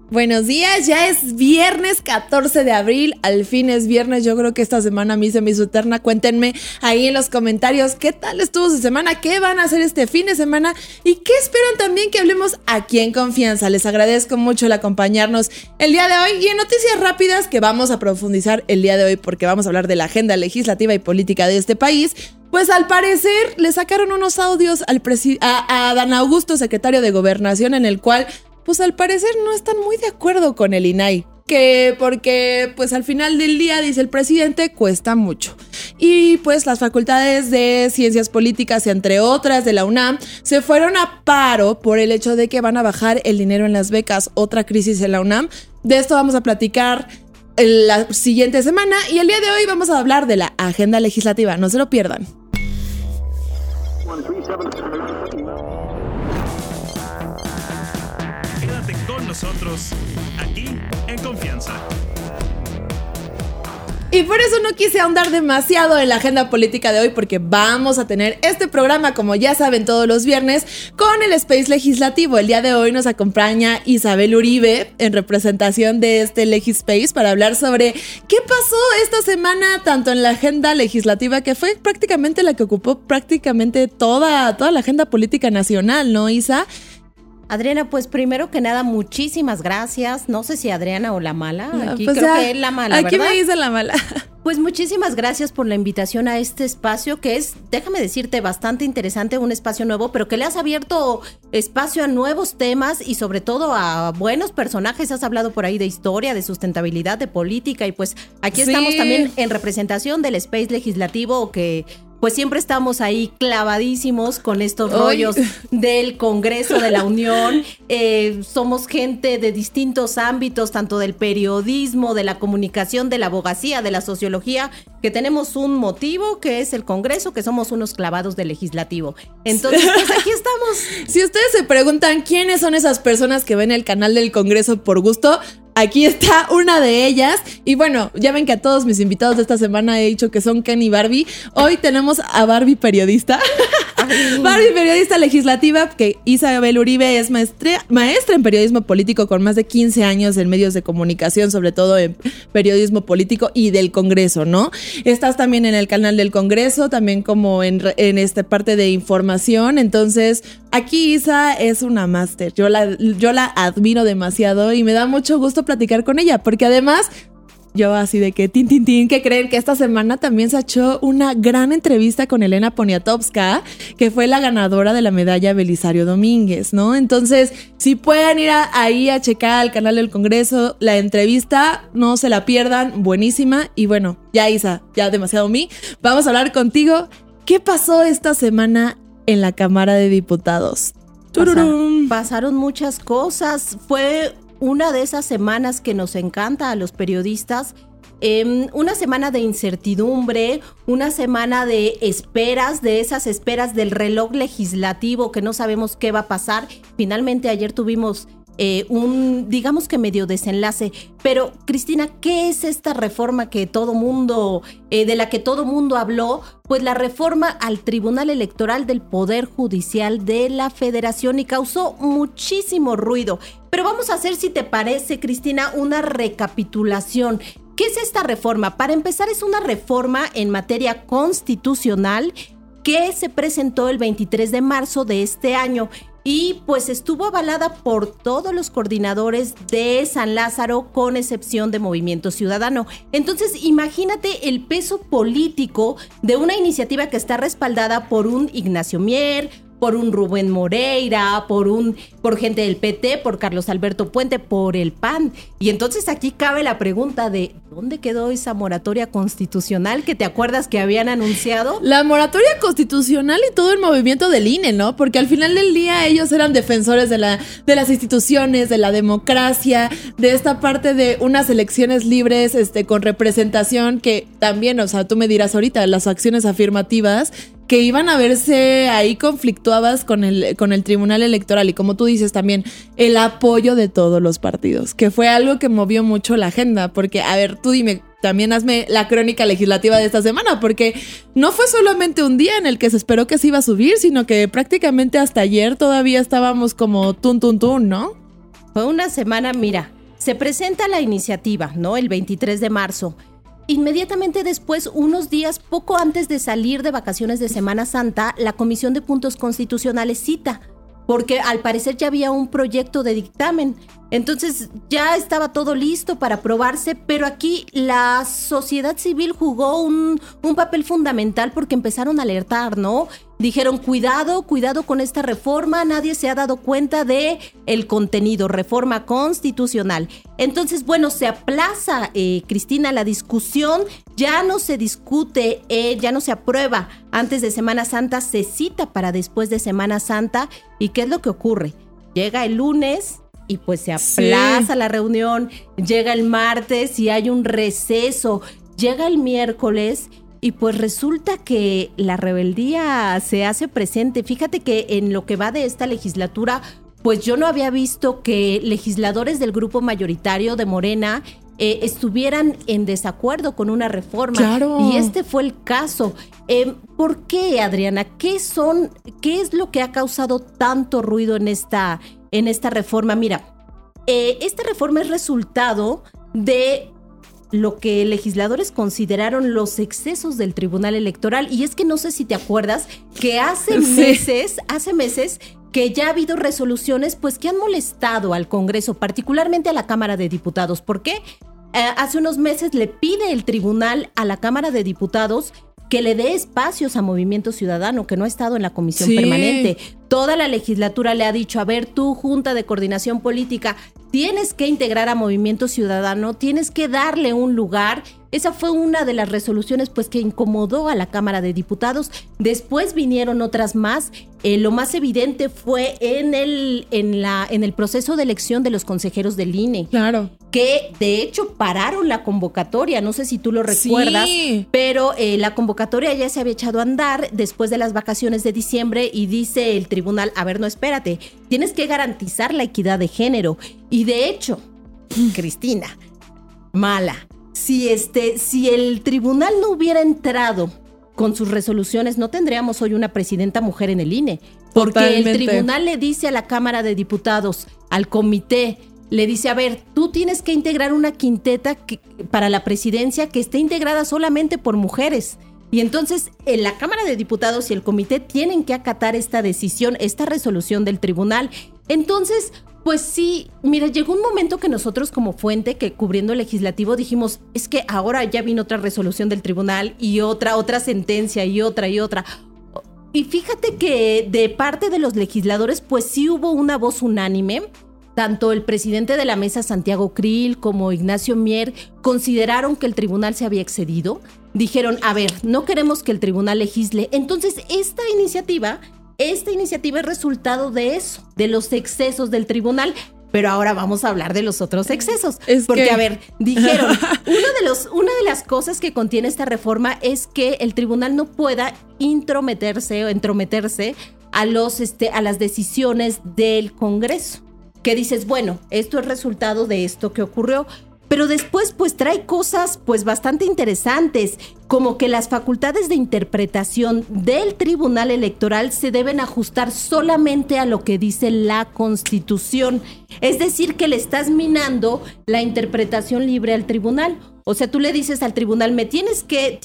Buenos días, ya es viernes 14 de abril, al fin es viernes. Yo creo que esta semana a mí se me hizo eterna. Cuéntenme ahí en los comentarios qué tal estuvo su semana, qué van a hacer este fin de semana y qué esperan también que hablemos aquí en confianza. Les agradezco mucho el acompañarnos el día de hoy y en noticias rápidas que vamos a profundizar el día de hoy porque vamos a hablar de la agenda legislativa y política de este país. Pues al parecer le sacaron unos audios a Adán Augusto, secretario de Gobernación, en el cual pues al parecer no están muy de acuerdo con el INAI. Porque pues al final del día, dice el presidente, cuesta mucho. Y pues las facultades de ciencias políticas, entre otras de la UNAM, se fueron a paro por el hecho de que van a bajar el dinero en las becas. Otra crisis en la UNAM. De esto vamos a platicar la siguiente semana. Y el día de hoy vamos a hablar de la agenda legislativa. No se lo pierdan. Quédate con nosotros, aquí en Confianza. Y por eso no quise ahondar demasiado en la agenda política de hoy, porque vamos a tener este programa, como ya saben, todos los viernes con el Space Legislativo. El día de hoy nos acompaña Isabel Uribe en representación de este Legispace para hablar sobre qué pasó esta semana, tanto en la agenda legislativa, que fue prácticamente la que ocupó prácticamente toda la agenda política nacional, ¿no, Isa? Adriana, pues primero que nada, muchísimas gracias. No sé si Adriana o la mala. Aquí pues creo que es la mala, ¿verdad? Aquí me dice la mala. Pues muchísimas gracias por la invitación a este espacio que es, déjame decirte, bastante interesante, un espacio nuevo, pero que le has abierto espacio a nuevos temas y sobre todo a buenos personajes. Has hablado por ahí de historia, de sustentabilidad, de política y pues aquí estamos también en representación del Space Legislativo que pues siempre estamos ahí clavadísimos con estos rollos del Congreso de la Unión. Somos gente de distintos ámbitos, tanto del periodismo, de la comunicación, de la abogacía, de la sociología, que tenemos un motivo que es el Congreso, que somos unos clavados del legislativo. Entonces, pues aquí estamos. Si ustedes se preguntan quiénes son esas personas que ven el canal del Congreso por gusto, aquí está una de ellas. Y bueno, ya ven que a todos mis invitados de esta semana he dicho que son Ken y Barbie. Hoy tenemos a Barbie periodista. Barbie periodista legislativa, que Isabel Uribe es maestra en periodismo político con más de 15 años en medios de comunicación, sobre todo en periodismo político y del Congreso, ¿no? Estás también en el canal del Congreso, también como en esta parte de información. Entonces, aquí Isa es una máster. Yo la admiro demasiado y me da mucho gusto platicar con ella, porque además yo así de que ¿qué creen? Que esta semana también se echó una gran entrevista con Elena Poniatowska, que fue la ganadora de la medalla Belisario Domínguez, ¿no? Entonces, si pueden ir ahí a checar al canal del Congreso la entrevista, no se la pierdan, buenísima. Y bueno, ya Isa, ya demasiado vamos a hablar contigo. ¿Qué pasó esta semana en la Cámara de Diputados? Pasaron muchas cosas, fue una de esas semanas que nos encanta a los periodistas, una semana de incertidumbre, una semana de esperas, de esas esperas del reloj legislativo que no sabemos qué va a pasar. Finalmente ayer tuvimos digamos que medio desenlace. Pero, Cristina, ¿qué es esta reforma que todo mundo, de la que todo mundo habló? Pues la reforma al Tribunal Electoral del Poder Judicial de la Federación, y causó muchísimo ruido. Pero vamos a hacer, si te parece, Cristina, una recapitulación. ¿Qué es esta reforma? Para empezar, es una reforma en materia constitucional que se presentó el 23 de marzo de este año. Y pues estuvo avalada por todos los coordinadores de San Lázaro, con excepción de Movimiento Ciudadano. Entonces, imagínate el peso político de una iniciativa que está respaldada por un Ignacio Mier, por un Rubén Moreira, por gente del PT, por Carlos Alberto Puente, por el PAN. Y entonces aquí cabe la pregunta de ¿dónde quedó esa moratoria constitucional que te acuerdas que habían anunciado? La moratoria constitucional y todo el movimiento del INE, ¿no? Porque al final del día ellos eran defensores de las instituciones, de la democracia, de esta parte de unas elecciones libres, con representación, que también, o sea, tú me dirás ahorita, las acciones afirmativas que iban a verse ahí conflictuadas con el Tribunal Electoral, y como tú dices también, el apoyo de todos los partidos, que fue algo que movió mucho la agenda, porque, a ver, tú dime, también hazme la crónica legislativa de esta semana, porque no fue solamente un día en el que se esperó que se iba a subir, sino que prácticamente hasta ayer todavía estábamos como tun, ¿no? Fue una semana, mira, se presenta la iniciativa, ¿no? El 23 de marzo. Inmediatamente después, unos días poco antes de salir de vacaciones de Semana Santa, la Comisión de Puntos Constitucionales cita, porque al parecer ya había un proyecto de dictamen. Entonces ya estaba todo listo para aprobarse, pero aquí la sociedad civil jugó un papel fundamental porque empezaron a alertar, ¿no? Dijeron, cuidado con esta reforma, nadie se ha dado cuenta de el contenido, reforma constitucional. Entonces, bueno, se aplaza, Cristina, la discusión, ya no se discute, ya no se aprueba antes de Semana Santa, se cita para después de Semana Santa. ¿Y qué es lo que ocurre? Llega el lunes y pues se aplaza la reunión, llega el martes y hay un receso, llega el miércoles y pues resulta que la rebeldía se hace presente. Fíjate que en lo que va de esta legislatura, pues yo no había visto que legisladores del grupo mayoritario de Morena estuvieran en desacuerdo con una reforma. Claro. Y este fue el caso. ¿Por qué, Adriana? ¿Qué es lo que ha causado tanto ruido en esta reforma? Mira, esta reforma es resultado de lo que legisladores consideraron los excesos del Tribunal Electoral. Y es que no sé si te acuerdas que hace meses que ya ha habido resoluciones pues que han molestado al Congreso, particularmente a la Cámara de Diputados. ¿Por qué? Hace unos meses le pide el tribunal a la Cámara de Diputados que le dé espacios a Movimiento Ciudadano, que no ha estado en la comisión permanente. Toda la legislatura le ha dicho, a ver, tú, Junta de Coordinación Política, tienes que integrar a Movimiento Ciudadano, tienes que darle un lugar. Esa fue una de las resoluciones pues que incomodó a la Cámara de Diputados. Después vinieron otras más. Lo más evidente fue en el proceso de elección de los consejeros del INE. Claro. Que de hecho pararon la convocatoria, no sé si tú lo recuerdas, pero la convocatoria ya se había echado a andar después de las vacaciones de diciembre y dice el tribunal, a ver, no, espérate, tienes que garantizar la equidad de género. Y de hecho, Cristina, mala, si el tribunal no hubiera entrado con sus resoluciones, no tendríamos hoy una presidenta mujer en el INE. Porque Totalmente. El tribunal le dice a la Cámara de Diputados, al comité, le dice, a ver, tú tienes que integrar una quinteta para la presidencia que esté integrada solamente por mujeres. Y entonces en la Cámara de Diputados y el comité tienen que acatar esta decisión, esta resolución del tribunal. Entonces, pues sí, mira, llegó un momento que nosotros como fuente, que cubriendo el legislativo, dijimos, es que ahora ya vino otra resolución del tribunal y otra sentencia y otra. Y fíjate que de parte de los legisladores, pues sí hubo una voz unánime. Tanto el presidente de la mesa, Santiago Krill, como Ignacio Mier, consideraron que el tribunal se había excedido. Dijeron, a ver, no queremos que el tribunal legisle. Entonces, esta iniciativa es resultado de eso, de los excesos del tribunal. Pero ahora vamos a hablar de los otros excesos. A ver, dijeron, una de las cosas que contiene esta reforma es que el tribunal no pueda entrometerse a las decisiones del Congreso. Que dices, bueno, esto es resultado de esto que ocurrió, pero después pues trae cosas pues bastante interesantes, como que las facultades de interpretación del Tribunal Electoral se deben ajustar solamente a lo que dice la Constitución, es decir, que le estás minando la interpretación libre al tribunal. O sea, tú le dices al tribunal, tienes que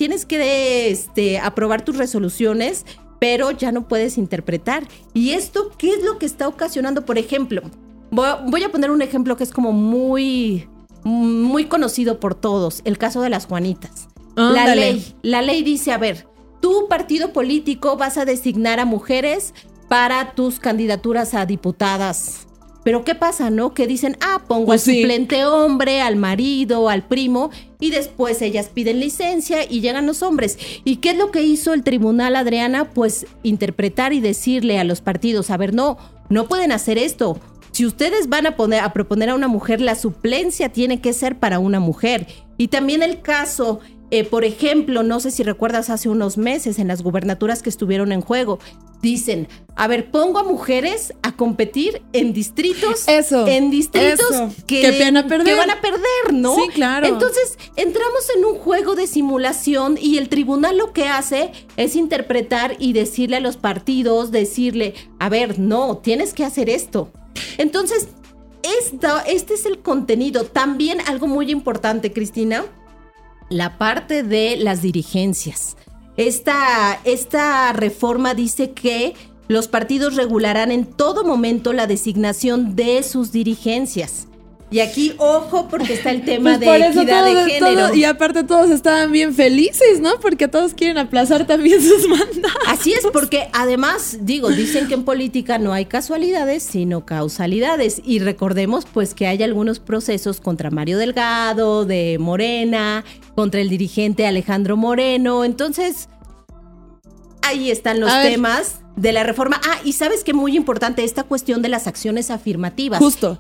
aprobar tus resoluciones, pero ya no puedes interpretar. ¿Y esto qué es lo que está ocasionando? Por ejemplo, voy a poner un ejemplo que es como muy, muy conocido por todos, el caso de las Juanitas. La ley dice, a ver, tu partido político vas a designar a mujeres para tus candidaturas a diputadas. Pero ¿qué pasa, no? Que dicen, pongo pues al suplente hombre, al marido, al primo, y después ellas piden licencia y llegan los hombres. ¿Y qué es lo que hizo el tribunal, Adriana? Pues interpretar y decirle a los partidos, a ver, no pueden hacer esto. Si ustedes van a proponer a una mujer, la suplencia tiene que ser para una mujer. Y también el caso, por ejemplo, no sé si recuerdas hace unos meses en las gubernaturas que estuvieron en juego, dicen, a ver, pongo a mujeres a competir en distritos que van a perder, ¿no? Sí, claro. Entonces, entramos en un juego de simulación y el tribunal lo que hace es interpretar y decirle a los partidos, a ver, no, tienes que hacer esto. Entonces, este es el contenido. También algo muy importante, Cristina, la parte de las dirigencias. Esta reforma dice que los partidos regularán en todo momento la designación de sus dirigencias. Y aquí, ojo, porque está el tema de equidad de género. Y aparte todos estaban bien felices, ¿no? Porque todos quieren aplazar también sus mandatos. Así es, porque además, dicen que en política no hay casualidades, sino causalidades. Y recordemos, pues, que hay algunos procesos contra Mario Delgado, de Morena, contra el dirigente Alejandro Moreno. Entonces, ahí están los temas de la reforma. Y ¿sabes qué? Muy importante esta cuestión de las acciones afirmativas. Justo.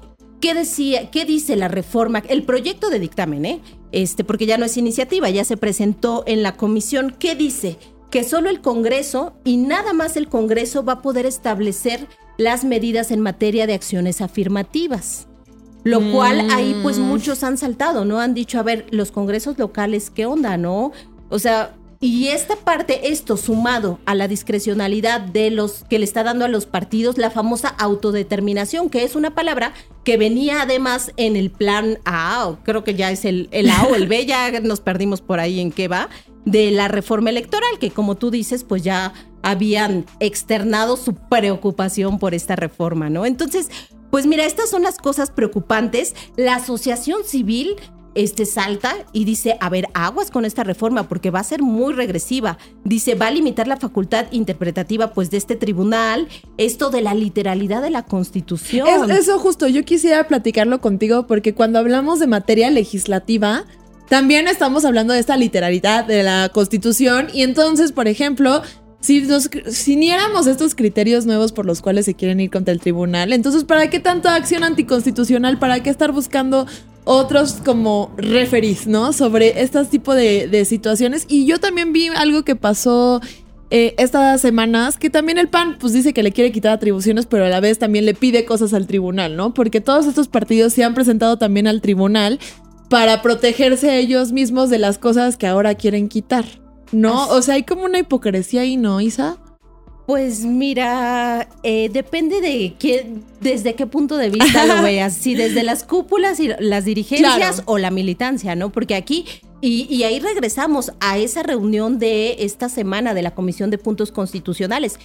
¿Qué dice la reforma? El proyecto de dictamen, porque ya no es iniciativa, ya se presentó en la comisión. ¿Qué dice? Que solo el Congreso y nada más el Congreso va a poder establecer las medidas en materia de acciones afirmativas. Lo cual ahí pues muchos han saltado, ¿no? Han dicho, a ver, los congresos locales, ¿qué onda, no? O sea, y esta parte, esto sumado a la discrecionalidad de los que le está dando a los partidos, la famosa autodeterminación, que es una palabra que venía además en el plan A, o creo que ya es el A o el B, ya nos perdimos por ahí en qué va, de la reforma electoral, que como tú dices, pues ya habían externado su preocupación por esta reforma, ¿no? Entonces, pues mira, estas son las cosas preocupantes. La asociación civil salta y dice, a ver, aguas con esta reforma porque va a ser muy regresiva. Dice, va a limitar la facultad interpretativa pues de este tribunal, esto de la literalidad de la Constitución. Eso justo, yo quisiera platicarlo contigo porque cuando hablamos de materia legislativa, también estamos hablando de esta literalidad de la Constitución y entonces, por ejemplo, si uniéramos estos criterios nuevos por los cuales se quieren ir contra el tribunal, entonces ¿para qué tanta acción anticonstitucional? ¿Para qué estar buscando otros como referees, ¿no? Sobre este tipo de situaciones. Y yo también vi algo que pasó estas semanas, que también el PAN pues dice que le quiere quitar atribuciones, pero a la vez también le pide cosas al tribunal, ¿no? Porque todos estos partidos se han presentado también al tribunal para protegerse a ellos mismos de las cosas que ahora quieren quitar, ¿no? O sea, hay como una hipocresía ahí, ¿no, Isa? Pues mira, depende de desde qué punto de vista lo veas, si desde las cúpulas y las dirigencias, claro, o la militancia, ¿no? Porque aquí, y ahí regresamos a esa reunión de esta semana de la Comisión de Puntos Constitucionales.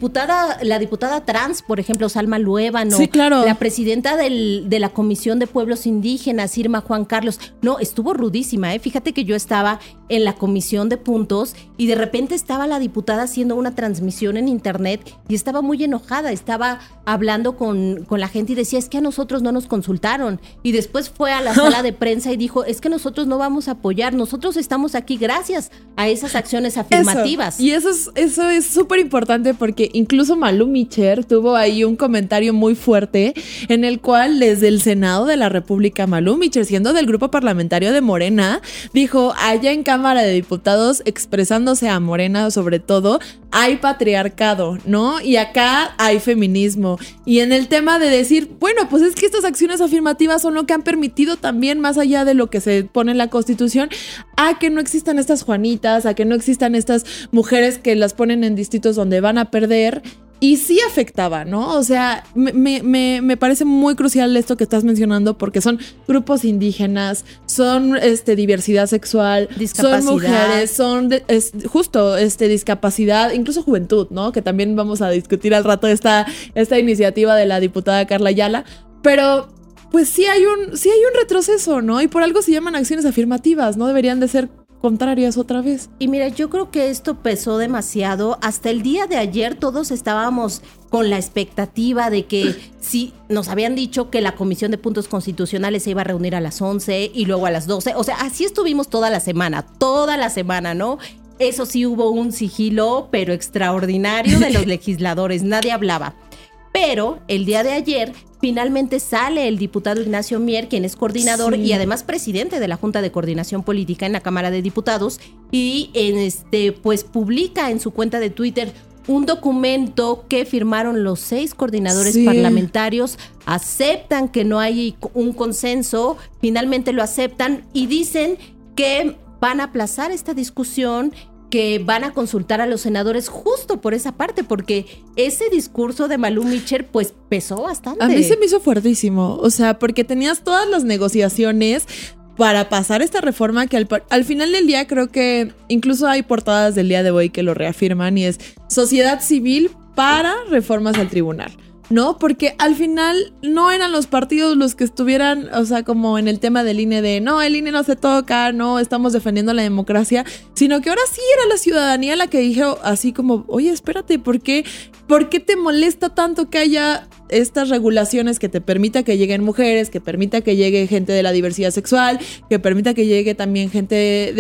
La diputada trans, por ejemplo, Salma Luébano, sí, claro, la presidenta de la Comisión de Pueblos Indígenas, Irma Juan Carlos, no, estuvo rudísima, Fíjate que yo estaba en la Comisión de Puntos y de repente estaba la diputada haciendo una transmisión en internet y estaba muy enojada, estaba hablando con la gente y decía, es que a nosotros no nos consultaron, y después fue a la sala de prensa y dijo, es que nosotros no vamos a apoyar, nosotros estamos aquí gracias a esas acciones afirmativas. Y eso es súper importante porque incluso Malú Micher tuvo ahí un comentario muy fuerte en el cual desde el Senado de la República, Malú Micher, siendo del grupo parlamentario de Morena, dijo, allá en Cámara de Diputados, expresándose a Morena sobre todo, hay patriarcado, ¿no? Y acá hay feminismo. Y en el tema de decir, bueno, pues es que estas acciones afirmativas son lo que han permitido también, más allá de lo que se pone en la Constitución, a que no existan estas Juanitas, a que no existan estas mujeres que las ponen en distritos donde van a perder. Y sí afectaba, ¿no? O sea, me parece muy crucial esto que estás mencionando porque son grupos indígenas, son diversidad sexual, son mujeres, son discapacidad, incluso juventud, ¿no? Que también vamos a discutir al rato esta iniciativa de la diputada Carla Ayala. Pero pues sí hay un retroceso, ¿no? Y por algo se llaman acciones afirmativas, ¿no? Deberían de ser contrarias otra vez. Y mira, yo creo que esto pesó demasiado. Hasta el día de ayer todos estábamos con la expectativa de que sí, nos habían dicho que la Comisión de Puntos Constitucionales se iba a reunir a las 11 y luego a las 12. O sea, así estuvimos toda la semana, ¿no? Eso sí, hubo un sigilo, pero extraordinario de los legisladores, nadie hablaba. Pero el día de ayer finalmente sale el diputado Ignacio Mier, quien es coordinador, sí, y además presidente de la Junta de Coordinación Política en la Cámara de Diputados, y pues publica en su cuenta de Twitter un documento que firmaron los 6 coordinadores, sí, parlamentarios, aceptan que no hay un consenso, finalmente lo aceptan y dicen que van a aplazar esta discusión que van a consultar a los senadores justo por esa parte, porque ese discurso de Malú Mitchell pues pesó bastante. A mí se me hizo fuertísimo, o sea, porque tenías todas las negociaciones para pasar esta reforma que al final del día creo que incluso hay portadas del día de hoy que lo reafirman y es sociedad civil para reformas al tribunal, ¿no? Porque al final no eran los partidos los que estuvieran, o sea, como en el tema del INE de no, el INE no se toca, no, estamos defendiendo la democracia, sino que ahora sí era la ciudadanía la que dijo así como, oye, espérate, ¿por qué te molesta tanto que haya estas regulaciones que te permita que lleguen mujeres, que permita que llegue gente de la diversidad sexual, que permita que llegue también gente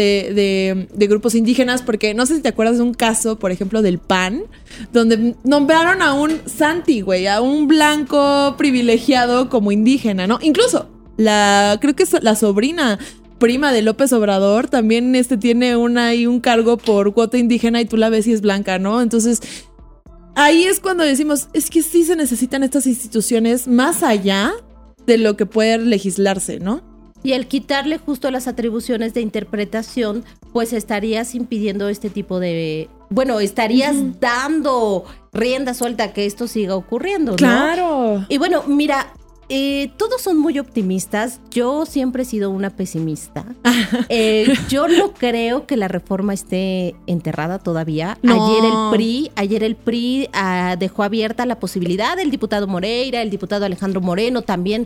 de grupos indígenas? Porque no sé si te acuerdas de un caso, por ejemplo, del PAN, donde nombraron a un Santi, güey, a un blanco privilegiado como indígena, ¿no? Incluso creo que es la sobrina prima de López Obrador también tiene un cargo por cuota indígena y tú la ves y es blanca, ¿no? Entonces ahí es cuando decimos, es que sí se necesitan estas instituciones más allá de lo que puede legislarse, ¿no? Y al quitarle justo las atribuciones de interpretación, pues estarías impidiendo este tipo de... Bueno, estarías dando rienda suelta a que esto siga ocurriendo, ¿no? ¡Claro! Y bueno, mira, todos son muy optimistas. Yo siempre he sido una pesimista. Yo no creo que la reforma esté enterrada todavía. No. Ayer el PRI dejó abierta la posibilidad del diputado Moreira, el diputado Alejandro Moreno, también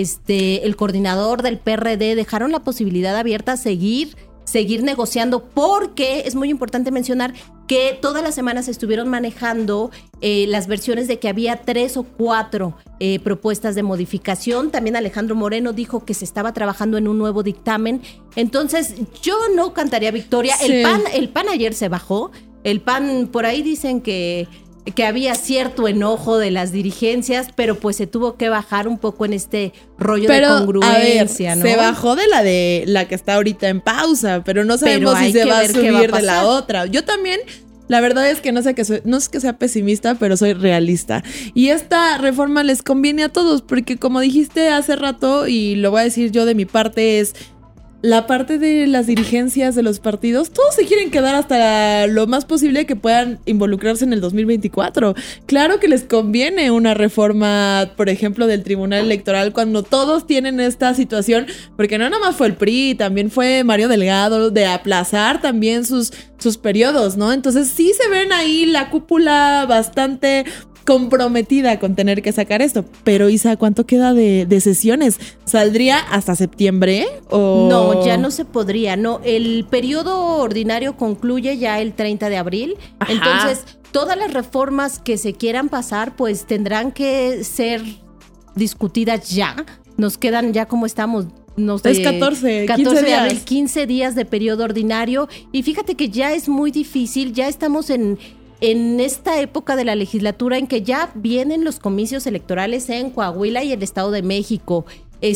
el coordinador del PRD, dejaron la posibilidad abierta a seguir negociando, porque es muy importante mencionar que todas las semanas estuvieron manejando las versiones de que había 3 o 4 propuestas de modificación. También Alejandro Moreno dijo que se estaba trabajando en un nuevo dictamen. Entonces yo no cantaría victoria. Sí. El PAN ayer se bajó. El PAN, por ahí dicen que había cierto enojo de las dirigencias, pero pues se tuvo que bajar un poco en este rollo de congruencia, a ver, ¿no? Se bajó de la que está ahorita en pausa, pero no sabemos si se va a subir de la otra. Yo también, la verdad es que no es que sea pesimista, pero soy realista. Y esta reforma les conviene a todos, porque como dijiste hace rato, y lo voy a decir yo de mi parte, es la parte de las dirigencias de los partidos, todos se quieren quedar hasta lo más posible que puedan involucrarse en el 2024. Claro que les conviene una reforma, por ejemplo, del Tribunal Electoral cuando todos tienen esta situación, porque no nada más fue el PRI, también fue Mario Delgado, de aplazar también sus periodos, ¿no? Entonces sí se ven ahí la cúpula bastante comprometida con tener que sacar esto. Pero Isa, ¿cuánto queda de sesiones? ¿Saldría hasta septiembre? ¿O? No, ya no se podría, no. El periodo ordinario concluye ya el 30 de abril. Ajá. Entonces, todas las reformas que se quieran pasar, pues tendrán que ser discutidas ya. Nos quedan ya como estamos. Es 14 de días. abril, 15 días de periodo ordinario. Y fíjate que ya es muy difícil, ya estamos en esta época de la legislatura en que ya vienen los comicios electorales en Coahuila y el Estado de México.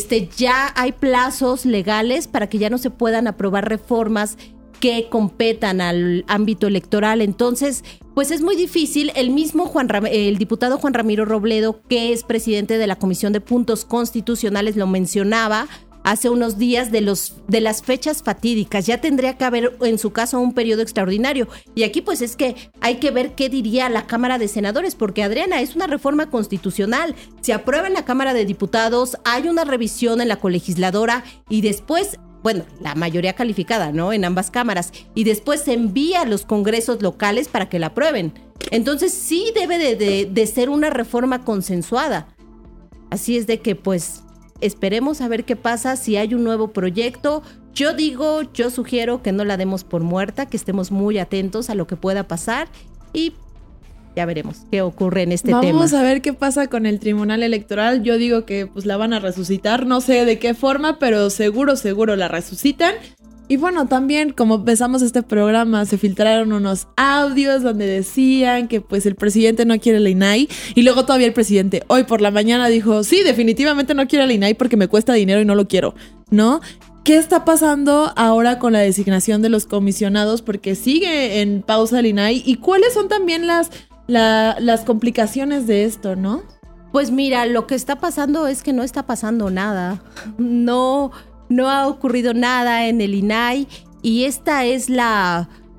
Ya hay plazos legales para que ya no se puedan aprobar reformas que competan al ámbito electoral. Entonces, pues es muy difícil. El mismo el diputado Juan Ramiro Robledo, que es presidente de la Comisión de Puntos Constitucionales, lo mencionaba hace unos días de las fechas fatídicas. Ya tendría que haber, en su caso, un periodo extraordinario. Y aquí, pues, es que hay que ver qué diría la Cámara de Senadores, porque, Adriana, es una reforma constitucional. Se aprueba en la Cámara de Diputados, hay una revisión en la colegisladora y después, bueno, la mayoría calificada, ¿no? En ambas cámaras. Y después se envía a los congresos locales para que la aprueben. Entonces, sí debe de ser una reforma consensuada. Así es de que, pues, esperemos a ver qué pasa, si hay un nuevo proyecto. Yo sugiero que no la demos por muerta, que estemos muy atentos a lo que pueda pasar y ya veremos qué ocurre en este tema. Vamos a ver qué pasa con el Tribunal Electoral. Yo digo que pues la van a resucitar, no sé de qué forma, pero seguro la resucitan. Y bueno, también como empezamos este programa, se filtraron unos audios donde decían que pues el presidente no quiere la INAI, y luego todavía el presidente hoy por la mañana dijo, sí, definitivamente no quiero la INAI porque me cuesta dinero y no lo quiero, ¿no? ¿Qué está pasando ahora con la designación de los comisionados? Porque sigue en pausa el INAI, y cuáles son también las complicaciones de esto, ¿no? Pues mira, lo que está pasando es que no está pasando nada. No ha ocurrido nada en el INAI, y esta es la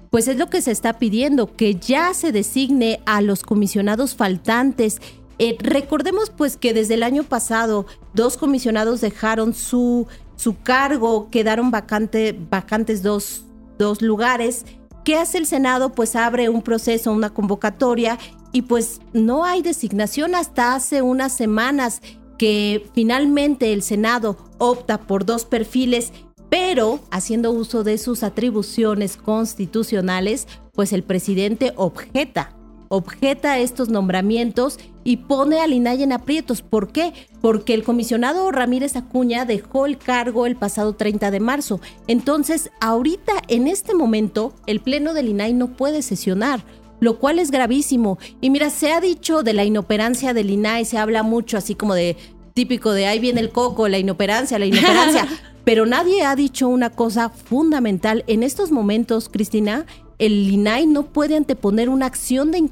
pues es lo que se está pidiendo, que ya se designe a los comisionados faltantes. Recordemos pues que desde el año pasado 2 comisionados dejaron su cargo, quedaron vacantes dos lugares. ¿Qué hace el Senado? Pues abre un proceso, una convocatoria, y pues no hay designación hasta hace unas semanas que finalmente el Senado opta por 2 perfiles, pero haciendo uso de sus atribuciones constitucionales, pues el presidente objeta estos nombramientos y pone al INAI en aprietos. ¿Por qué? Porque el comisionado Ramírez Acuña dejó el cargo el pasado 30 de marzo. Entonces, ahorita, en este momento, el pleno del INAI no puede sesionar, lo cual es gravísimo. Y mira, se ha dicho de la inoperancia del INAI, se habla mucho así como de típico de ahí viene el coco, la inoperancia. Pero nadie ha dicho una cosa fundamental. En estos momentos, Cristina, el INAI no puede anteponer una acción de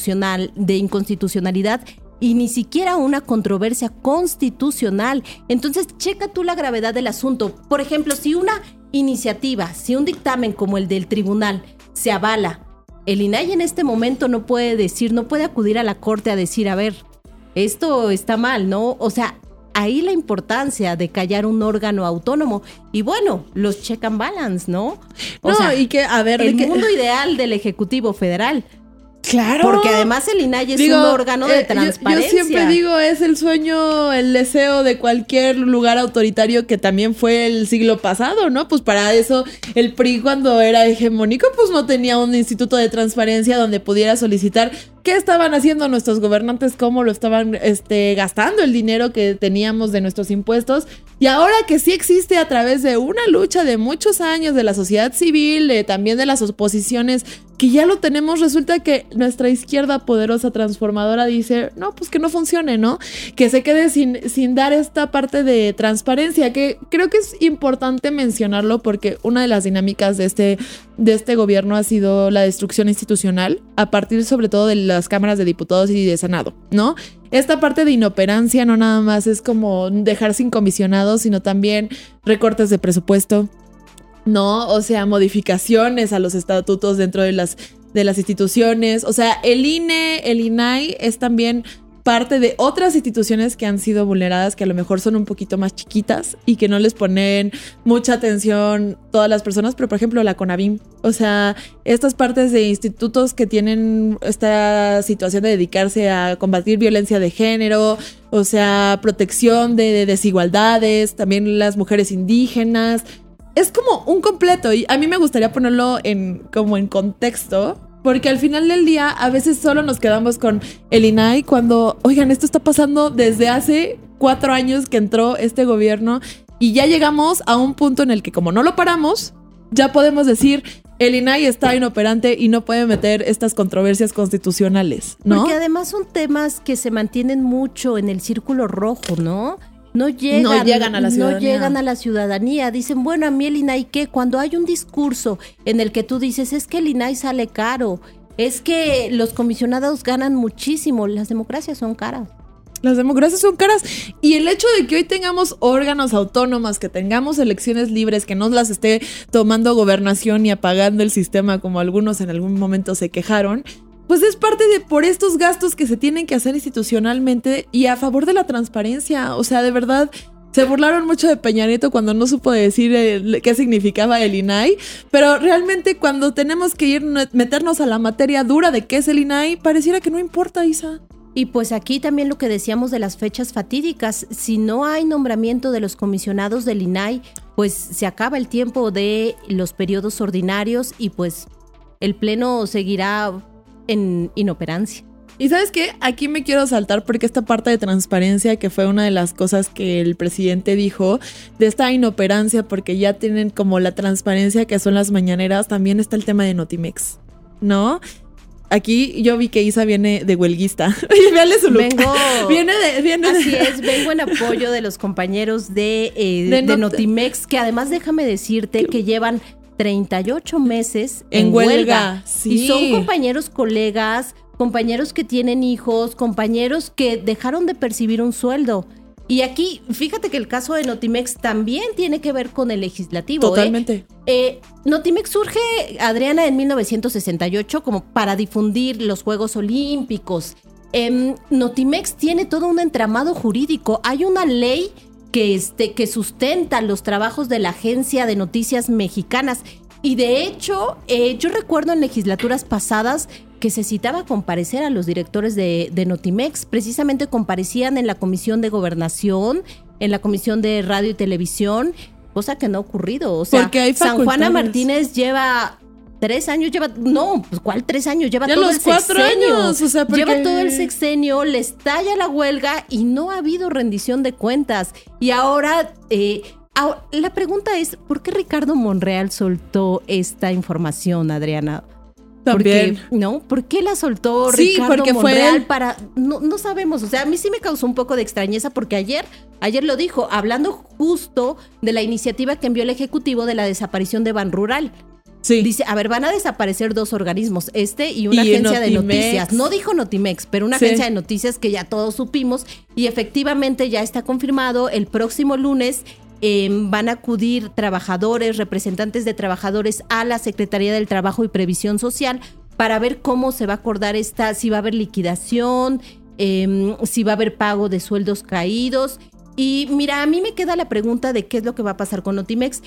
inconstitucionalidad y ni siquiera una controversia constitucional. Entonces, checa tú la gravedad del asunto. Por ejemplo, si una iniciativa, si un dictamen como el del tribunal se avala, el INAI en este momento no puede acudir a la corte a decir, a ver, esto está mal, ¿no? O sea, ahí la importancia de callar un órgano autónomo. Y bueno, los check and balance, ¿no? O sea, y que, a ver, el mundo ideal del Ejecutivo Federal. Claro. Porque además el INAI es un órgano de transparencia. Yo siempre digo, es el sueño, el deseo de cualquier lugar autoritario que también fue el siglo pasado, ¿no? Pues para eso el PRI, cuando era hegemónico, pues no tenía un instituto de transparencia donde pudiera solicitar qué estaban haciendo nuestros gobernantes, cómo lo estaban gastando el dinero que teníamos de nuestros impuestos. Y ahora que sí existe, a través de una lucha de muchos años de la sociedad civil, también de las oposiciones, que ya lo tenemos, resulta que nuestra izquierda poderosa transformadora dice, no, pues que no funcione, ¿no? Que se quede sin dar esta parte de transparencia, que creo que es importante mencionarlo porque una de las dinámicas de este gobierno ha sido la destrucción institucional, a partir sobre todo de las cámaras de diputados y de Senado, ¿no? Esta parte de inoperancia no nada más es como dejar sin comisionados, sino también recortes de presupuesto, ¿no? O sea, modificaciones a los estatutos dentro de las instituciones. O sea, el INE, el INAI es también parte de otras instituciones que han sido vulneradas, que a lo mejor son un poquito más chiquitas y que no les ponen mucha atención todas las personas, pero por ejemplo la CONAVIM, o sea, estas partes de institutos que tienen esta situación de dedicarse a combatir violencia de género, o sea, protección de desigualdades, también las mujeres indígenas. Es como un completo y a mí me gustaría ponerlo como en contexto, porque al final del día a veces solo nos quedamos con el INAI cuando, oigan, esto está pasando desde hace 4 años que entró este gobierno y ya llegamos a un punto en el que como no lo paramos, ya podemos decir el INAI está inoperante y no puede meter estas controversias constitucionales, ¿no? Porque además son temas que se mantienen mucho en el círculo rojo, ¿no? No llegan a la ciudadanía. Dicen, bueno, a mí el INAI, ¿qué? Cuando hay un discurso en el que tú dices, es que el INAI sale caro, es que los comisionados ganan muchísimo, las democracias son caras. Las democracias son caras y el hecho de que hoy tengamos órganos autónomos, que tengamos elecciones libres, que no las esté tomando gobernación y apagando el sistema como algunos en algún momento se quejaron, pues es parte de por estos gastos que se tienen que hacer institucionalmente y a favor de la transparencia. O sea, de verdad, se burlaron mucho de Peña Nieto cuando no supo decir qué significaba el INAI, pero realmente cuando tenemos que meternos a la materia dura de qué es el INAI, pareciera que no importa, Isa. Y pues aquí también lo que decíamos de las fechas fatídicas, si no hay nombramiento de los comisionados del INAI, pues se acaba el tiempo de los periodos ordinarios y pues el pleno seguirá en inoperancia. Y ¿sabes qué? Aquí me quiero saltar porque esta parte de transparencia, que fue una de las cosas que el presidente dijo, de esta inoperancia, porque ya tienen como la transparencia que son las mañaneras, también está el tema de Notimex, ¿no? Aquí yo vi que Isa viene de huelguista. Oye, véale su look. Vengo en apoyo de los compañeros de Notimex, que además déjame decirte que llevan 38 meses en huelga. Sí. Y son compañeros, colegas, compañeros que tienen hijos, compañeros que dejaron de percibir un sueldo. Y aquí, fíjate que el caso de Notimex también tiene que ver con el legislativo. Totalmente. Notimex surge, Adriana, en 1968 como para difundir los Juegos Olímpicos. Notimex tiene todo un entramado jurídico. Hay una ley que sustenta los trabajos de la Agencia de Noticias Mexicanas. Y de hecho, yo recuerdo en legislaturas pasadas que se citaba comparecer a los directores de Notimex. Precisamente comparecían en la Comisión de Gobernación, en la Comisión de Radio y Televisión, cosa que no ha ocurrido. O sea, porque hay San Juana Martínez lleva 3 años, ¿cuál 3 años? Lleva ya todo los el 4 sexenio. años, o sea, porque... Lleva todo el sexenio, le estalla la huelga y no ha habido rendición de cuentas. Y ahora... la pregunta es, ¿por qué Ricardo Monreal soltó esta información, Adriana? También. ¿Por qué la soltó sí, Ricardo porque Monreal fue No sabemos, o sea, a mí sí me causó un poco de extrañeza porque ayer lo dijo, hablando justo de la iniciativa que envió el Ejecutivo de la desaparición de Banrural. Sí. Dice, a ver, van a desaparecer 2 organismos, y una agencia de noticias. No dijo Notimex, pero una agencia de noticias que ya todos supimos y efectivamente ya está confirmado. El próximo lunes van a acudir trabajadores, representantes de trabajadores a la Secretaría del Trabajo y Previsión Social para ver cómo se va a acordar si va a haber liquidación, si va a haber pago de sueldos caídos. Y mira, a mí me queda la pregunta de qué es lo que va a pasar con Notimex.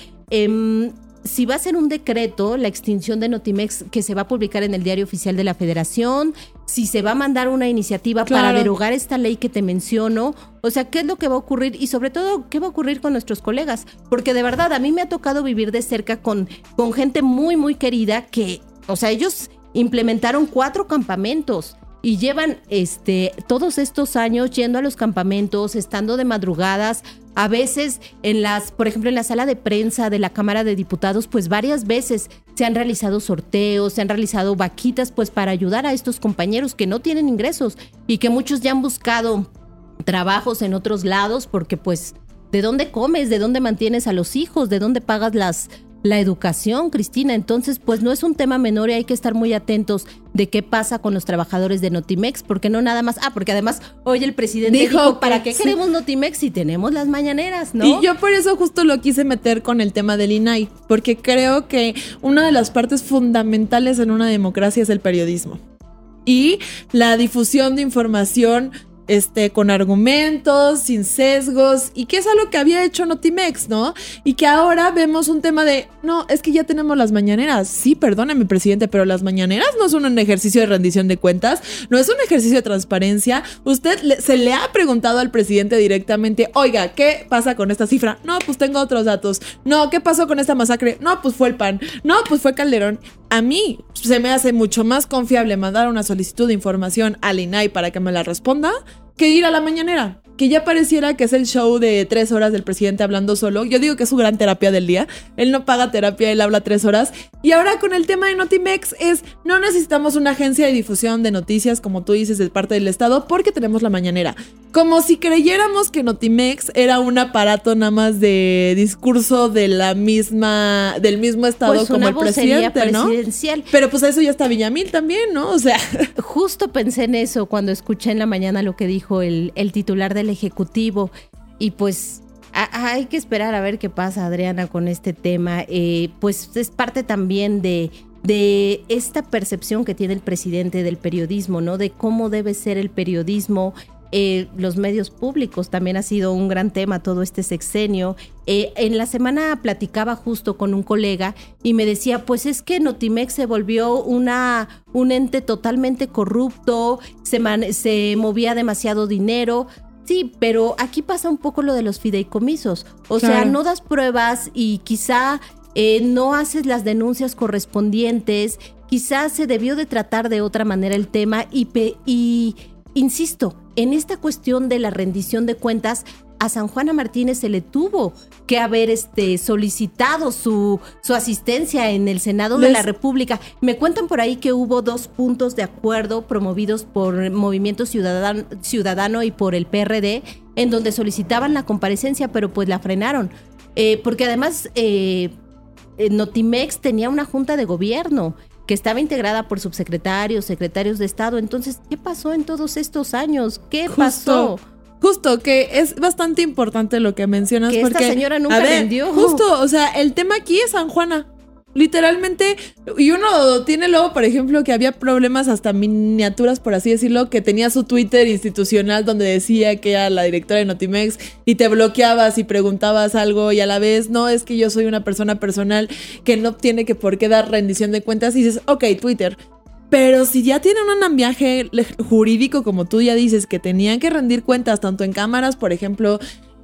Si va a ser un decreto, la extinción de Notimex, que se va a publicar en el Diario Oficial de la Federación, si se va a mandar una iniciativa para derogar esta ley que te menciono, o sea, ¿qué es lo que va a ocurrir? Y sobre todo, ¿qué va a ocurrir con nuestros colegas? Porque de verdad, a mí me ha tocado vivir de cerca con gente muy, muy querida que, o sea, ellos implementaron 4 campamentos y llevan todos estos años yendo a los campamentos, estando de madrugadas. A veces, por ejemplo, en la sala de prensa de la Cámara de Diputados, pues varias veces se han realizado sorteos, se han realizado vaquitas, pues para ayudar a estos compañeros que no tienen ingresos y que muchos ya han buscado trabajos en otros lados porque, pues, ¿de dónde comes? ¿De dónde mantienes a los hijos? ¿De dónde pagas la educación, Cristina? Entonces, pues no es un tema menor y hay que estar muy atentos de qué pasa con los trabajadores de Notimex, porque no nada más, porque además hoy el presidente dijo ¿para qué queremos Notimex si tenemos las mañaneras, no? Y yo por eso justo lo quise meter con el tema del INAI, porque creo que una de las partes fundamentales en una democracia es el periodismo y la difusión de información con argumentos, sin sesgos, y que es algo que había hecho Notimex, ¿no? Y que ahora vemos un tema de, no, es que ya tenemos las mañaneras. Sí, perdóneme, presidente, pero las mañaneras no son un ejercicio de rendición de cuentas, no es un ejercicio de transparencia. Usted se le ha preguntado al presidente directamente, oiga, ¿qué pasa con esta cifra? No, pues tengo otros datos. No, ¿qué pasó con esta masacre? No, pues fue el PAN. No, pues fue Calderón. A mí se me hace mucho más confiable mandar una solicitud de información al INAI para que me la responda que ir a la mañanera, que ya pareciera que es el show de 3 horas del presidente hablando solo. Yo digo que es su gran terapia del día. Él no paga terapia, él habla 3 horas. Y ahora con el tema de Notimex no necesitamos una agencia de difusión de noticias, como tú dices, de parte del Estado, porque tenemos la mañanera. Como si creyéramos que Notimex era un aparato nada más de discurso del mismo Estado, pues como el presidente, ¿no? Presidencial. Pero pues eso ya está Villamil también, ¿no? O sea, justo pensé en eso cuando escuché en la mañana lo que dijo el titular del Ejecutivo. Y pues hay que esperar a ver qué pasa, Adriana, con este tema. Pues es parte también de esta percepción que tiene el presidente del periodismo, ¿no? De cómo debe ser el periodismo. Los medios públicos también ha sido un gran tema todo este sexenio. En la semana platicaba justo con un colega y me decía, pues es que Notimex se volvió un ente totalmente corrupto, se movía demasiado dinero. Sí, pero aquí pasa un poco lo de los fideicomisos. O sea, no das pruebas y quizá no haces las denuncias correspondientes. Quizá se debió de tratar de otra manera el tema y insisto, en esta cuestión de la rendición de cuentas, a San Juana Martínez se le tuvo que haber solicitado su asistencia en el Senado de la República. Me cuentan por ahí que hubo 2 puntos de acuerdo promovidos por Movimiento Ciudadano y por el PRD, en donde solicitaban la comparecencia, pero pues la frenaron. Porque además Notimex tenía una junta de gobierno que estaba integrada por subsecretarios, secretarios de Estado. Entonces, ¿qué pasó en todos estos años? ¿Qué pasó? Justo, que es bastante importante lo que mencionas. Que porque, esta señora nunca vendió. Justo, o sea, el tema aquí es San Juana. Literalmente, y uno tiene luego, por ejemplo, que había problemas hasta miniaturas, por así decirlo, que tenía su Twitter institucional donde decía que era la directora de Notimex y te bloqueabas y preguntabas algo y a la vez, no, es que yo soy una persona personal que no tiene que por qué dar rendición de cuentas y dices, ok, Twitter. Pero si ya tienen un andamiaje jurídico, como tú ya dices, que tenían que rendir cuentas tanto en cámaras, por ejemplo,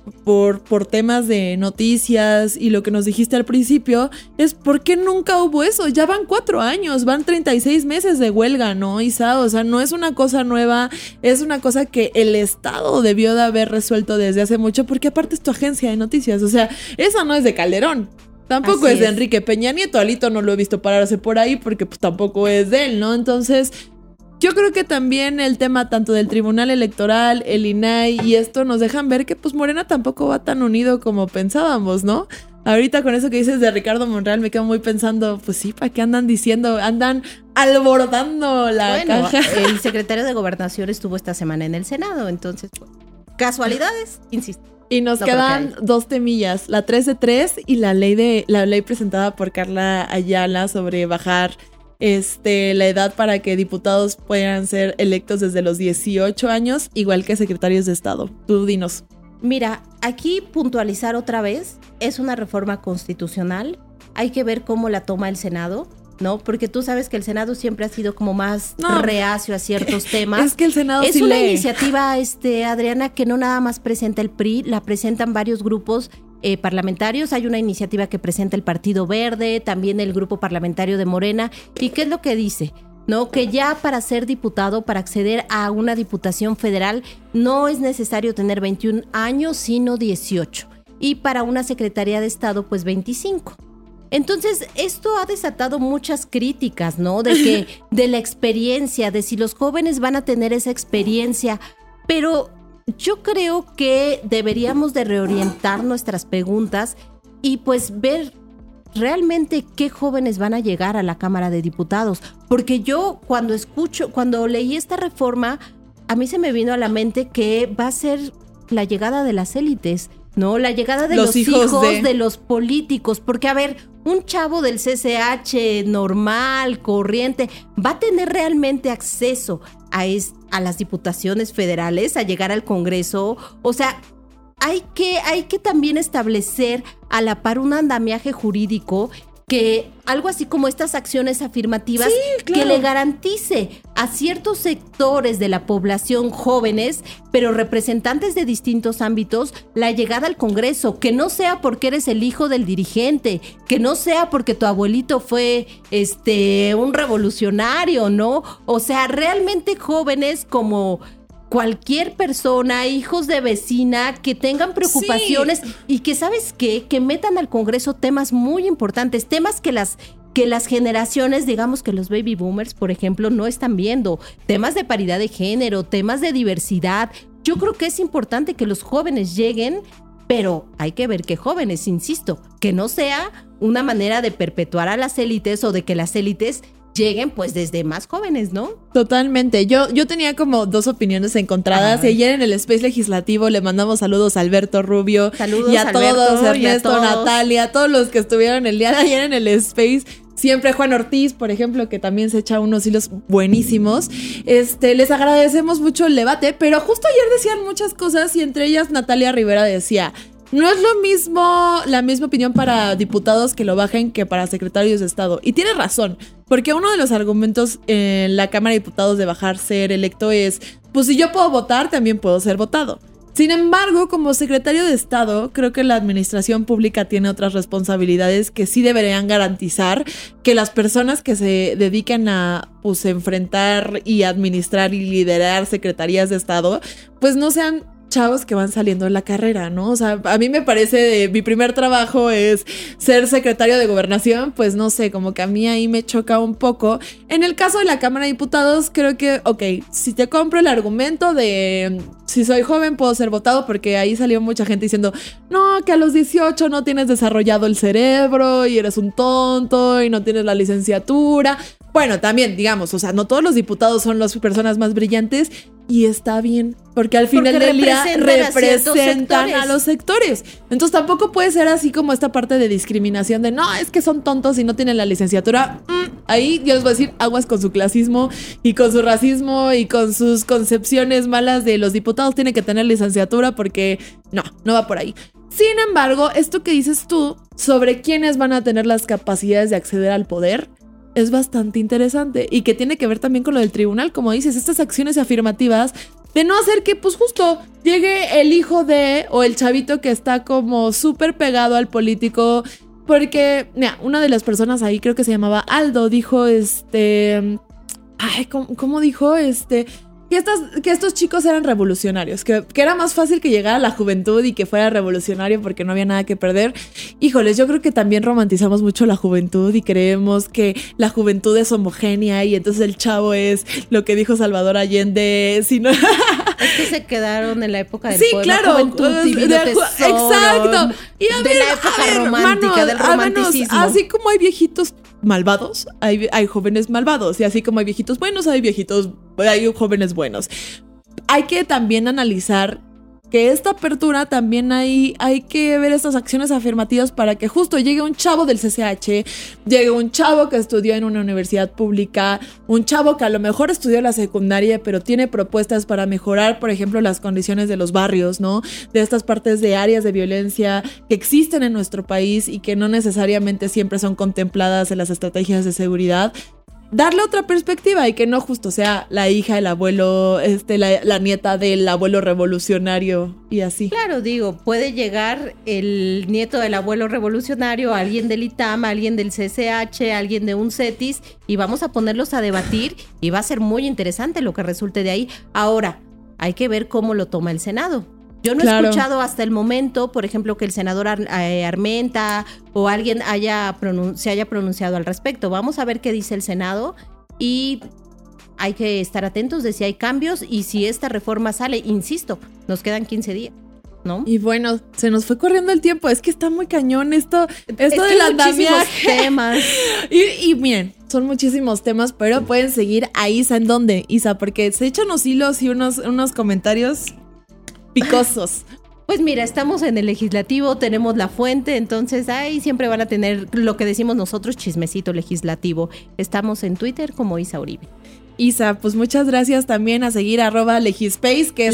por temas de noticias y lo que nos dijiste al principio, es ¿por qué nunca hubo eso? Ya van 4 años, van 36 meses de huelga, ¿no, Isa? O sea, no es una cosa nueva, es una cosa que el Estado debió de haber resuelto desde hace mucho, porque aparte es tu agencia de noticias, o sea, esa no es de Calderón. Tampoco es de Enrique Peña Nieto, Alito no lo he visto pararse por ahí porque pues tampoco es de él, ¿no? Entonces, yo creo que también el tema tanto del Tribunal Electoral, el INAI y esto nos dejan ver que pues Morena tampoco va tan unido como pensábamos, ¿no? Ahorita con eso que dices de Ricardo Monreal me quedo muy pensando, pues sí, ¿para qué andan diciendo? Andan alborotando la caja. El secretario de Gobernación estuvo esta semana en el Senado, entonces, casualidades, insisto. Y nos quedan 2 temillas, la 3 de 3 y la ley presentada por Carla Ayala sobre bajar la edad para que diputados puedan ser electos desde los 18 años, igual que secretarios de Estado. Tú dinos. Mira, aquí puntualizar otra vez, es una reforma constitucional, hay que ver cómo la toma el Senado, ¿no? Porque tú sabes que el Senado siempre ha sido como más reacio a ciertos temas. Es que el Senado es sí una lee. Iniciativa, Adriana, que no nada más presenta el PRI, la presentan varios grupos parlamentarios. Hay una iniciativa que presenta el Partido Verde, también el grupo parlamentario de Morena. ¿Y qué es lo que dice? ¿No? Que ya para ser diputado, para acceder a una diputación federal, no es necesario tener 21 años, sino 18. Y para una Secretaría de Estado, pues 25. Entonces, esto ha desatado muchas críticas, ¿no? De la experiencia, de si los jóvenes van a tener esa experiencia, pero yo creo que deberíamos de reorientar nuestras preguntas y pues ver realmente qué jóvenes van a llegar a la Cámara de Diputados, porque yo cuando leí esta reforma, a mí se me vino a la mente que va a ser la llegada de las élites, ¿no? La llegada de los hijos de los políticos, porque a ver, un chavo del CCH normal, corriente, ¿va a tener realmente acceso a las diputaciones federales, a llegar al Congreso? O sea, hay que también establecer a la par un andamiaje jurídico que algo así como estas acciones afirmativas, sí, claro, que le garantice a ciertos sectores de la población jóvenes, pero representantes de distintos ámbitos, la llegada al Congreso, que no sea porque eres el hijo del dirigente, que no sea porque tu abuelito fue un revolucionario, ¿no? O sea, realmente jóvenes como cualquier persona, hijos de vecina, que tengan preocupaciones, sí, y que, ¿sabes qué? Que metan al Congreso temas muy importantes, temas que las generaciones, digamos que los baby boomers, por ejemplo, no están viendo, temas de paridad de género, temas de diversidad. Yo creo que es importante que los jóvenes lleguen, pero hay que ver qué jóvenes, insisto, que no sea una manera de perpetuar a las élites o de que las élites lleguen pues desde más jóvenes, ¿no? Totalmente. Yo tenía como 2 opinioes encontradas. Y ayer en el Space Legislativo le mandamos saludos a Alberto Rubio. Saludos y a Alberto, todos, Ernesto, y a todos. Natalia, a todos los que estuvieron el día de ayer en el Space. Siempre Juan Ortiz, por ejemplo, que también se echa unos hilos buenísimos. Les agradecemos mucho el debate, pero justo ayer decían muchas cosas y entre ellas Natalia Rivera decía: no es lo mismo, la misma opinión para diputados que lo bajen que para secretarios de Estado. Y tiene razón, porque uno de los argumentos en la Cámara de Diputados de bajar ser electo es, pues si yo puedo votar, también puedo ser votado. Sin embargo, como secretario de Estado, creo que la administración pública tiene otras responsabilidades que sí deberían garantizar que las personas que se dediquen a pues enfrentar y administrar y liderar secretarías de Estado, pues no sean chavos que van saliendo en la carrera, ¿no? O sea, a mí me parece, mi primer trabajo es ser secretario de Gobernación, pues no sé, como que a mí ahí me choca un poco. En el caso de la Cámara de Diputados, creo que, ok, si te compro el argumento de si soy joven puedo ser votado, porque ahí salió mucha gente diciendo, no, que a los 18 no tienes desarrollado el cerebro y eres un tonto y no tienes la licenciatura. Bueno, también, digamos, o sea, no todos los diputados son las personas más brillantes. Y está bien, porque al final del día representan a los sectores. Entonces tampoco puede ser así como esta parte de discriminación de no, es que son tontos y no tienen la licenciatura. Ahí yo les voy a decir, aguas con su clasismo y con su racismo y con sus concepciones malas de los diputados tienen que tener licenciatura porque no va por ahí. Sin embargo, esto que dices tú sobre quiénes van a tener las capacidades de acceder al poder es bastante interesante y que tiene que ver también con lo del tribunal, como dices, estas acciones afirmativas de no hacer que pues justo llegue el hijo de o el chavito que está como súper pegado al político, porque mira, una de las personas ahí creo que se llamaba Aldo, dijo ¿cómo dijo? Que estos chicos eran revolucionarios, que era más fácil que llegara la juventud y que fuera revolucionario porque no había nada que perder. Híjoles, yo creo que también romantizamos mucho la juventud y creemos que la juventud es homogénea y entonces el chavo es lo que dijo Salvador Allende. Sino... Es que se quedaron en la época del poder, claro, juventud, exacto. Y de la época romántica, del romanticismo. Así como hay viejitos malvados, hay jóvenes malvados, y así como hay viejitos buenos, hay jóvenes buenos. Hay que también analizar que esta apertura también hay que ver estas acciones afirmativas para que justo llegue un chavo del CCH, llegue un chavo que estudió en una universidad pública, un chavo que a lo mejor estudió la secundaria pero tiene propuestas para mejorar, por ejemplo, las condiciones de los barrios, ¿no? De estas partes de áreas de violencia que existen en nuestro país y que no necesariamente siempre son contempladas en las estrategias de seguridad. Darle otra perspectiva y que no justo sea la hija, el abuelo, la nieta del abuelo revolucionario y así. Claro, digo, puede llegar el nieto del abuelo revolucionario, alguien del ITAM, alguien del CCH, alguien de un CETIS, y vamos a ponerlos a debatir y va a ser muy interesante lo que resulte de ahí. Ahora, hay que ver cómo lo toma el Senado. Yo no he escuchado hasta el momento, por ejemplo, que el senador Armenta o alguien se haya pronunciado al respecto. Vamos a ver qué dice el Senado y hay que estar atentos de si hay cambios y si esta reforma sale. Insisto, nos quedan 15 días, ¿no? Y bueno, se nos fue corriendo el tiempo. Es que está muy cañón esto del andamiaje. Temas. Y miren, son muchísimos temas, pero pueden seguir a Isa. ¿En dónde, Isa? Porque se echan unos hilos y unos comentarios picosos. Pues mira, estamos en el legislativo, tenemos la fuente, entonces ahí siempre van a tener lo que decimos nosotros, chismecito legislativo. Estamos en Twitter como Isa Uribe. Isa, pues muchas gracias también a seguir @Legispace, que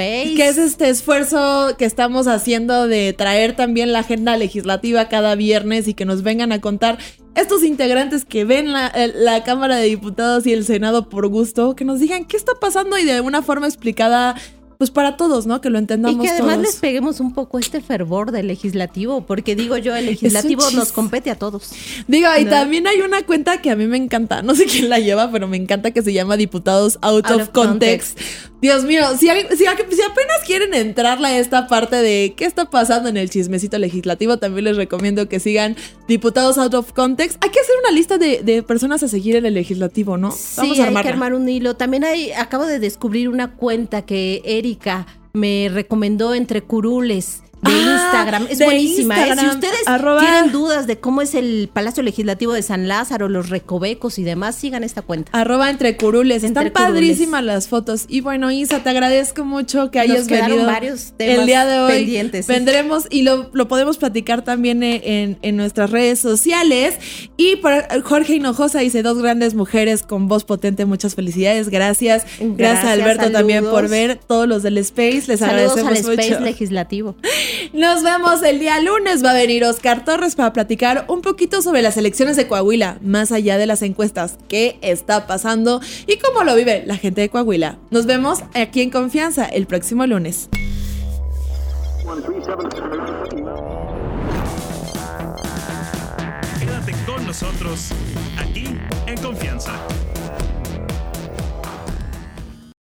es este esfuerzo que estamos haciendo de traer también la agenda legislativa cada viernes y que nos vengan a contar estos integrantes que ven la Cámara de Diputados y el Senado por gusto, que nos digan qué está pasando y de una forma explicada pues para todos, ¿no? Que lo entendamos todos. Y que además les peguemos un poco este fervor del legislativo, porque digo yo, el legislativo nos compete a todos. Digo, y también hay una cuenta que a mí me encanta, no sé quién la lleva, pero me encanta, que se llama Diputados Out of Context. Dios mío, si apenas quieren entrarle a esta parte de qué está pasando en el chismecito legislativo, también les recomiendo que sigan Diputados Out of Context. Hay que hacer una lista de personas a seguir en el legislativo, ¿no? Vamos a armarla. Hay que armar un hilo. También acabo de descubrir una cuenta que Erika me recomendó entre curules de Instagram. Es buenísima. Si ustedes tienen dudas de cómo es el Palacio Legislativo de San Lázaro, los recovecos y demás, sigan esta cuenta. @entrecurules. Están padrísimas las fotos. Y bueno, Isa, te agradezco mucho que hayas venido. Varios temas el día de hoy pendientes. Vendremos y lo podemos platicar también en nuestras redes sociales. Y por Jorge Hinojosa dice: 2 grandes mujeres con voz potente. Muchas felicidades. Gracias Alberto, saludos. También por ver todos los del Space. Les agradecemos mucho. Saludos al Space Legislativo. Nos vemos el día lunes. Va a venir Oscar Torres para platicar un poquito sobre las elecciones de Coahuila, más allá de las encuestas, qué está pasando y cómo lo vive la gente de Coahuila. Nos vemos aquí en Confianza el próximo lunes. Quédate con nosotros aquí en Confianza.